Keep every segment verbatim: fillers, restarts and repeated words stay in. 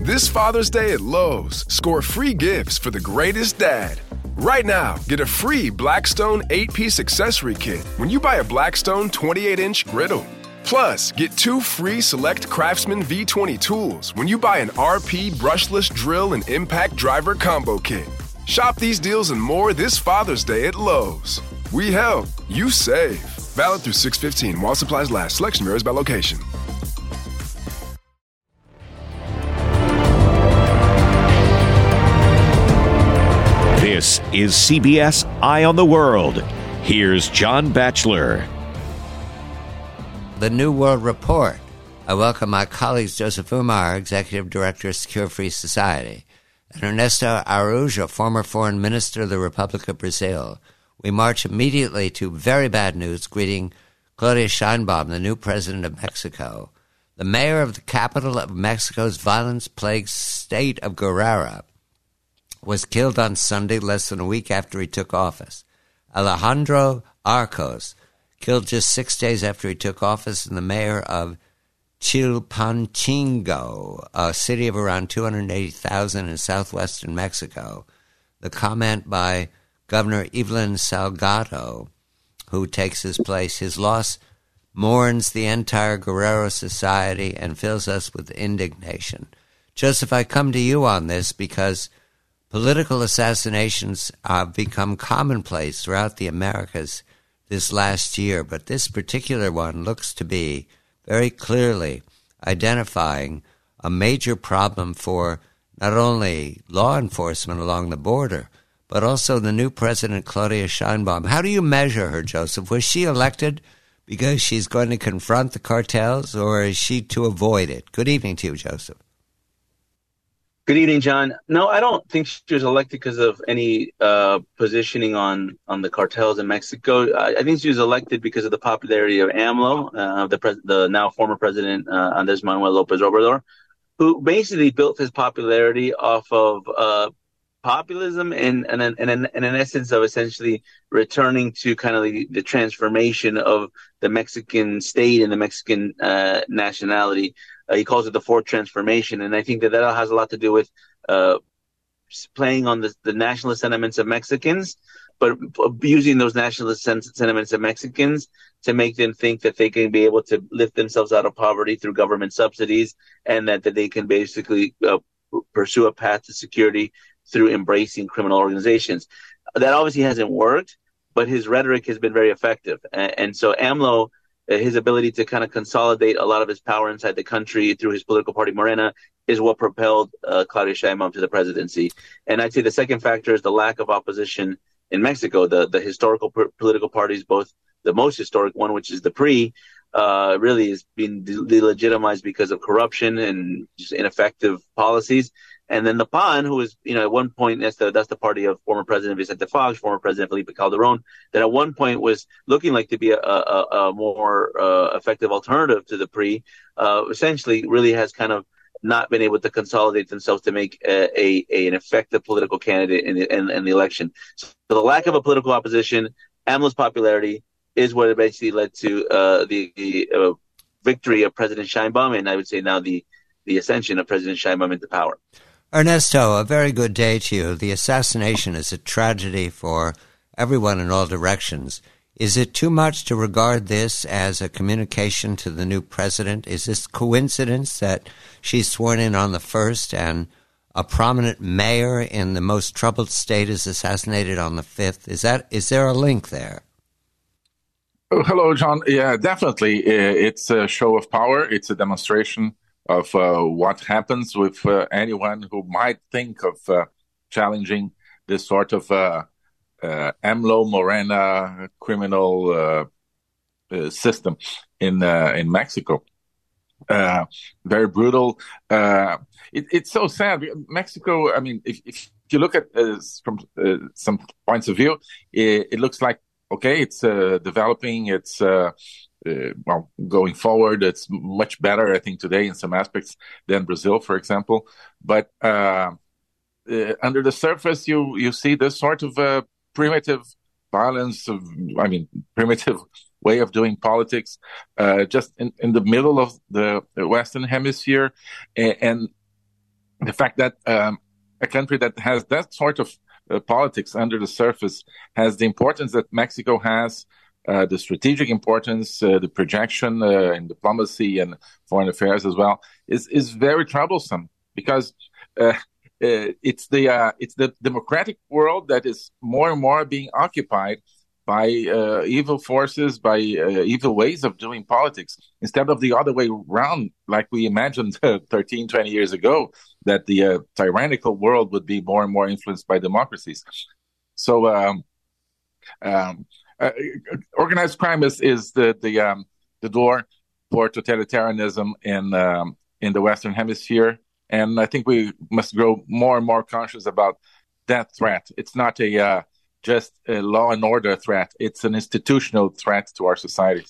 This Father's Day at Lowe's, score free gifts for the greatest dad. Right now, get a free Blackstone eight-piece accessory kit when you buy a Blackstone twenty-eight inch griddle. Plus, get two free select Craftsman V twenty tools when you buy an R P brushless drill and impact driver combo kit. Shop these deals and more this Father's Day at Lowe's. We help, you save. Valid through six fifteen while supplies last. Selection varies by location. This is C B S Eye on the World. Here's John Batchelor. The New World Report. I welcome my colleagues Joseph Umar, Executive Director of Secure Free Society, and Ernesto Araújo, former Foreign Minister of the Republic of Brazil. We march immediately to very bad news, greeting Claudia Sheinbaum, the new president of Mexico. The mayor of the capital of Mexico's violence-plagued state of Guerrero was killed on Sunday, less than a week after he took office. Alejandro Arcos, killed just six days after he took office, and the mayor of Chilpancingo, a city of around two hundred eighty thousand in southwestern Mexico. The comment by Governor Evelyn Salgado, who takes his place, his loss mourns the entire Guerrero society and fills us with indignation. Joseph, I come to you on this because political assassinations have become commonplace throughout the Americas this last year, but this particular one looks to be very clearly identifying a major problem for not only law enforcement along the border, but also the new president, Claudia Sheinbaum. How do you measure her, Joseph? Was she elected because she's going to confront the cartels, or is she to avoid it? Good evening to you, Joseph. Good evening, John. No, I don't think she was elected because of any uh, positioning on, on the cartels in Mexico. I, I think she was elected because of the popularity of AMLO, uh, the, pres- the now former president, uh, Andrés Manuel López Obrador, who basically built his popularity off of uh, populism and, and, and, and, and an essence of essentially returning to kind of the, the transformation of the Mexican state and the Mexican uh, nationality. Uh, he calls it the fourth transformation, and I think that that has a lot to do with uh, playing on the, the nationalist sentiments of Mexicans, but using those nationalist sen- sentiments of Mexicans to make them think that they can be able to lift themselves out of poverty through government subsidies, and that, that they can basically uh, pursue a path to security through embracing criminal organizations. That obviously hasn't worked, but his rhetoric has been very effective. And, and so AMLO, his ability to kind of consolidate a lot of his power inside the country through his political party, Morena, is what propelled uh, Claudia Sheinbaum to the presidency. And I'd say the second factor is the lack of opposition in Mexico. The the historical p- political parties, both the most historic one, which is the P R I, uh, really is being de- delegitimized because of corruption and just ineffective policies. And then the P A N, who is, you know, at one point, that's the, that's the party of former President Vicente Fox, former President Felipe Calderón, that at one point was looking like to be a, a, a more uh, effective alternative to the P R I, uh, essentially really has kind of not been able to consolidate themselves to make a, a, a an effective political candidate in the, in, in the election. So the lack of a political opposition, AMLO's popularity, is what eventually led to uh, the, the uh, victory of President Sheinbaum, and I would say now the, the ascension of President Sheinbaum into power. Ernesto, a very good day to you. The assassination is a tragedy for everyone in all directions. Is it too much to regard this as a communication to the new president? Is this coincidence that she's sworn in on the first and a prominent mayor in the most troubled state is assassinated on the fifth? Is that is there a link there? Oh, hello, John. Yeah, definitely. It's a show of power. It's a demonstration of uh, what happens with uh, anyone who might think of uh, challenging this sort of uh, uh, AMLO Morena criminal uh, uh, system in uh, in Mexico. Uh, very brutal. Uh, it, it's so sad. Mexico, I mean, if, if you look at uh, from uh, some points of view, it, it looks like, okay, it's uh, developing, it's uh, Uh, well, going forward, it's much better, I think, today in some aspects than Brazil, for example. But uh, uh, under the surface, you you see this sort of uh, primitive violence, of, I mean, primitive way of doing politics, uh, just in, in the middle of the Western Hemisphere. And, and the fact that um, a country that has that sort of uh, politics under the surface has the importance that Mexico has, uh, the strategic importance, uh, the projection uh, in diplomacy and foreign affairs as well, is is very troublesome because uh, uh, it's the uh, it's the democratic world that is more and more being occupied by uh, evil forces, by uh, evil ways of doing politics, instead of the other way around, like we imagined uh, thirteen, twenty years ago, that the uh, tyrannical world would be more and more influenced by democracies. So um, um, uh, organized crime is, is the the, um, the door for totalitarianism in, um, in the Western Hemisphere. And I think we must grow more and more conscious about that threat. It's not a... Uh, just a law and order threat. It's an institutional threat to our societies.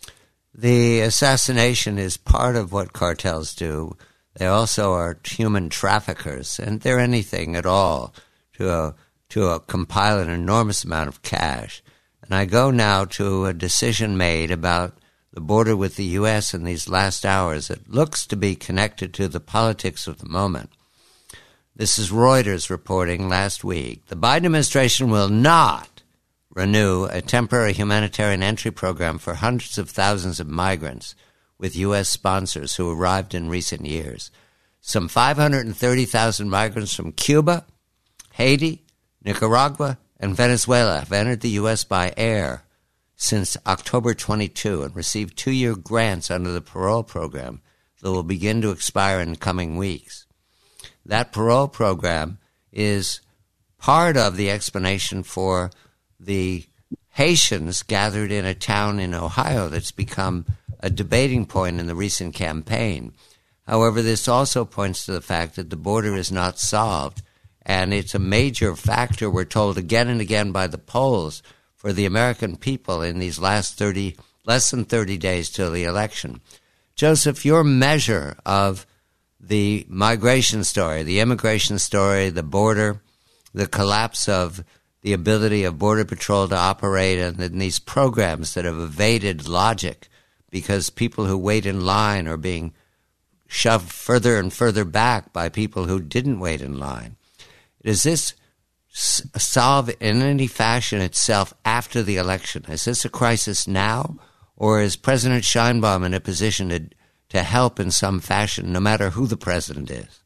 The assassination is part of what cartels do. They also are human traffickers, and they're anything at all to a, to a, compile an enormous amount of cash. And I go now to a decision made about the border with the U S in these last hours. It looks to be connected to the politics of the moment. This is Reuters reporting last week. The Biden administration will not renew a temporary humanitarian entry program for hundreds of thousands of migrants with U S sponsors who arrived in recent years. Some five hundred thirty thousand migrants from Cuba, Haiti, Nicaragua, and Venezuela have entered the U S by air since October twenty-second and received two-year grants under the parole program that will begin to expire in the coming weeks. That parole program is part of the explanation for the Haitians gathered in a town in Ohio that's become a debating point in the recent campaign. However, this also points to the fact that the border is not solved, and it's a major factor, we're told again and again by the polls, for the American people in these last thirty, less than thirty days till the election. Joseph, your measure of the migration story, the immigration story, the border, the collapse of the ability of Border Patrol to operate, and then these programs that have evaded logic because people who wait in line are being shoved further and further back by people who didn't wait in line. Does this s- solve in any fashion itself after the election? Is this a crisis now, or is President Sheinbaum in a position to to help in some fashion, no matter who the president is?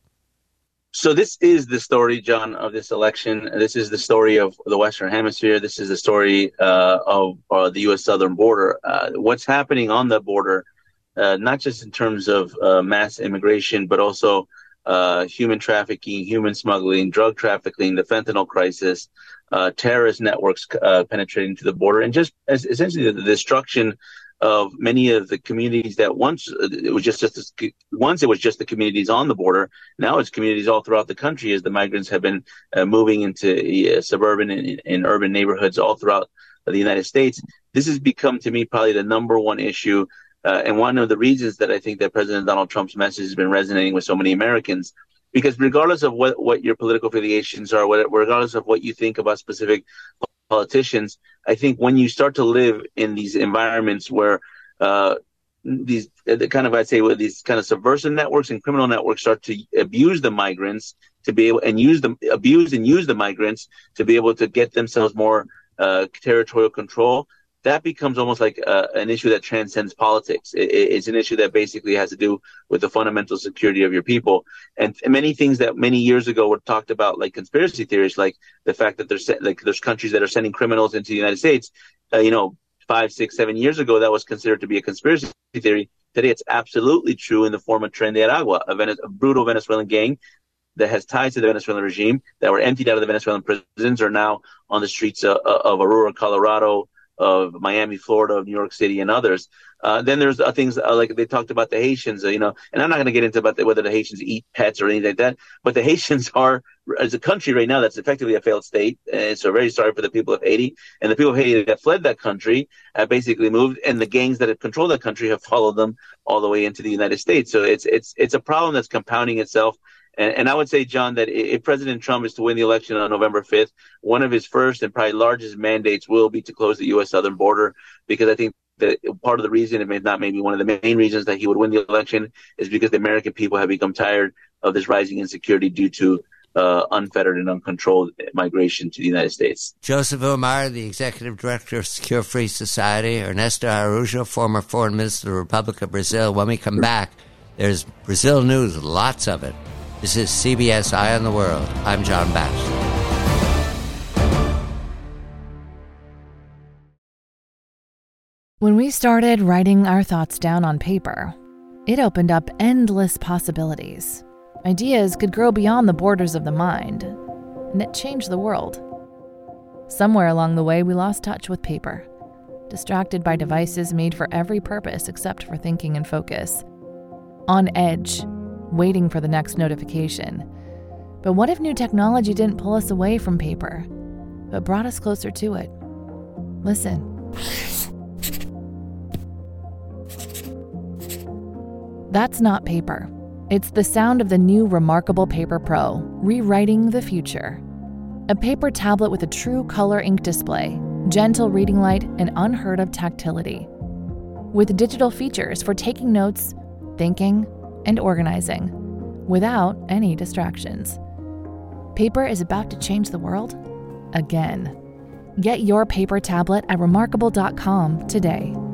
So this is the story, John, of this election. This is the story of the Western Hemisphere. This is the story uh, of uh, the U S southern border. Uh, what's happening on the border, uh, not just in terms of uh, mass immigration, but also uh, human trafficking, human smuggling, drug trafficking, the fentanyl crisis, uh, terrorist networks uh, penetrating to the border, and just as essentially the, the destruction of many of the communities that once it was just, just once it was just the communities on the border. Now it's communities all throughout the country as the migrants have been uh, moving into uh, suburban and, and urban neighborhoods all throughout the United States. This has become, to me, probably the number one issue, uh, and one of the reasons that I think that President Donald Trump's message has been resonating with so many Americans. Because regardless of what, what your political affiliations are, what, regardless of what you think about specific politicians, I think when you start to live in these environments where uh, these the kind of I'd say where these kind of subversive networks and criminal networks start to abuse the migrants to be able and use them abuse and use the migrants to be able to get themselves more uh, territorial control, that becomes almost like uh, an issue that transcends politics. It, it's an issue that basically has to do with the fundamental security of your people. And many things that many years ago were talked about, like conspiracy theories, like the fact that there's like there's countries that are sending criminals into the United States. Uh, you know, five, six, seven years ago, that was considered to be a conspiracy theory. Today, it's absolutely true in the form of Tren de Aragua, a, Vene- a brutal Venezuelan gang that has ties to the Venezuelan regime, that were emptied out of the Venezuelan prisons, are now on the streets of, of Aurora, Colorado, of Miami, Florida, of New York City, and others. Uh, then there's uh, things uh, like they talked about the Haitians, uh, you know, and I'm not going to get into about the, whether the Haitians eat pets or anything like that, but the Haitians are, as a country right now, that's effectively a failed state. And so very sorry for the people of Haiti. And the people of Haiti that fled that country have basically moved, and the gangs that have controlled that country have followed them all the way into the United States. So it's it's it's a problem that's compounding itself. And, and I would say, John, that if President Trump is to win the election on November fifth, one of his first and probably largest mandates will be to close the U S southern border, because I think that part of the reason, it may not maybe one of the main reasons that he would win the election, is because the American people have become tired of this rising insecurity due to uh, unfettered and uncontrolled migration to the United States. Joseph Umar, the Executive Director of Secure Free Society, Ernesto Araújo, former Foreign Minister of the Republic of Brazil. When we come back, there's Brazil news, lots of it. This is C B S Eye on the World. I'm John Batchelor. When we started writing our thoughts down on paper, it opened up endless possibilities. Ideas could grow beyond the borders of the mind, and it changed the world. Somewhere along the way, we lost touch with paper, distracted by devices made for every purpose except for thinking and focus. On edge, waiting for the next notification. But what if new technology didn't pull us away from paper, but brought us closer to it? Listen. That's not paper. It's the sound of the new Remarkable Paper Pro, rewriting the future. A paper tablet with a true color ink display, gentle reading light, and unheard of tactility. With digital features for taking notes, thinking, and organizing, without any distractions. Paper is about to change the world again. Get your paper tablet at remarkable dot com today.